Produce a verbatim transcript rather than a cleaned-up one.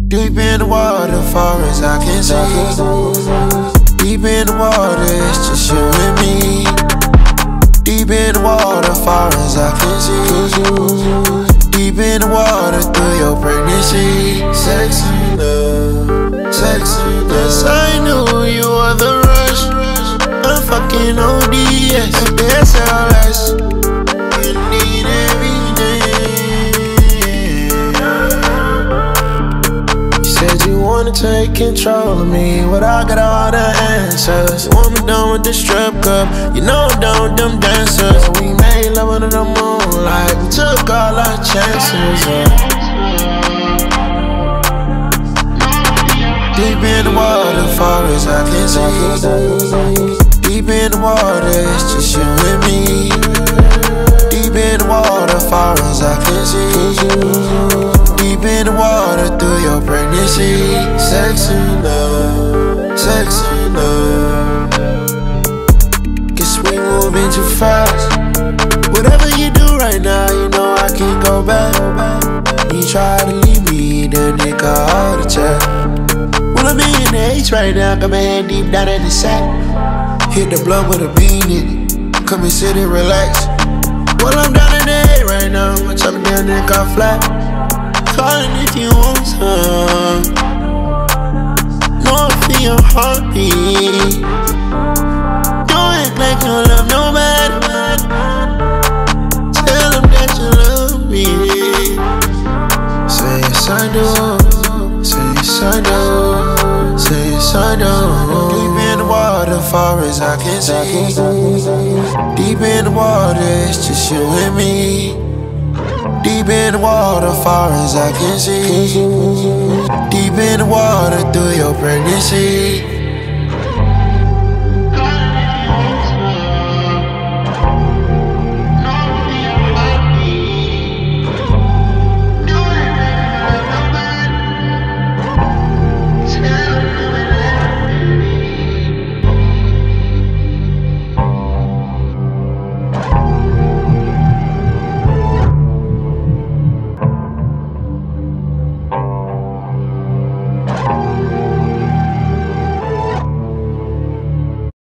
Deep in the water, far as I can see. Deep in the water, it's just you and me. Deep in the water, far as I can see. Deep in the water, through your pregnancy. Sexy love, sexy love. Yes, I knew you were the rush. I'm fucking O D S, S L S. You need every day. You said you wanna take control of me, but I got all the answers. You want me done with the strip club, you know I'm done with them dancers. We made love under the moonlight, we took all our chances. Yeah. Deep in the water, far as I can see. Deep in the water, it's just you and me. Deep in the water, far as I can see. Deep in the water, through your pregnancy. Sexy love, sexy love. Guess we moving too fast. Whatever you do right now, you know I can't go back. You try to leave me, then they got all the chat. I'm in the H right now, got my hand deep down in the sack. Hit the blunt with a bean in it. Come and sit and relax. Well, I'm down in the A right now, I'm chopping down in the car flat. Calling if you want some. No, I feel your heartbeat. Don't act like you don't love nobody. Tell them that you love me. Say yes I do, say yes I do. Say yes I know. Deep in the water, far as I can see. Deep in the water, it's just you and me. Deep in the water, far as I can see. Deep in the water, through your pregnancy.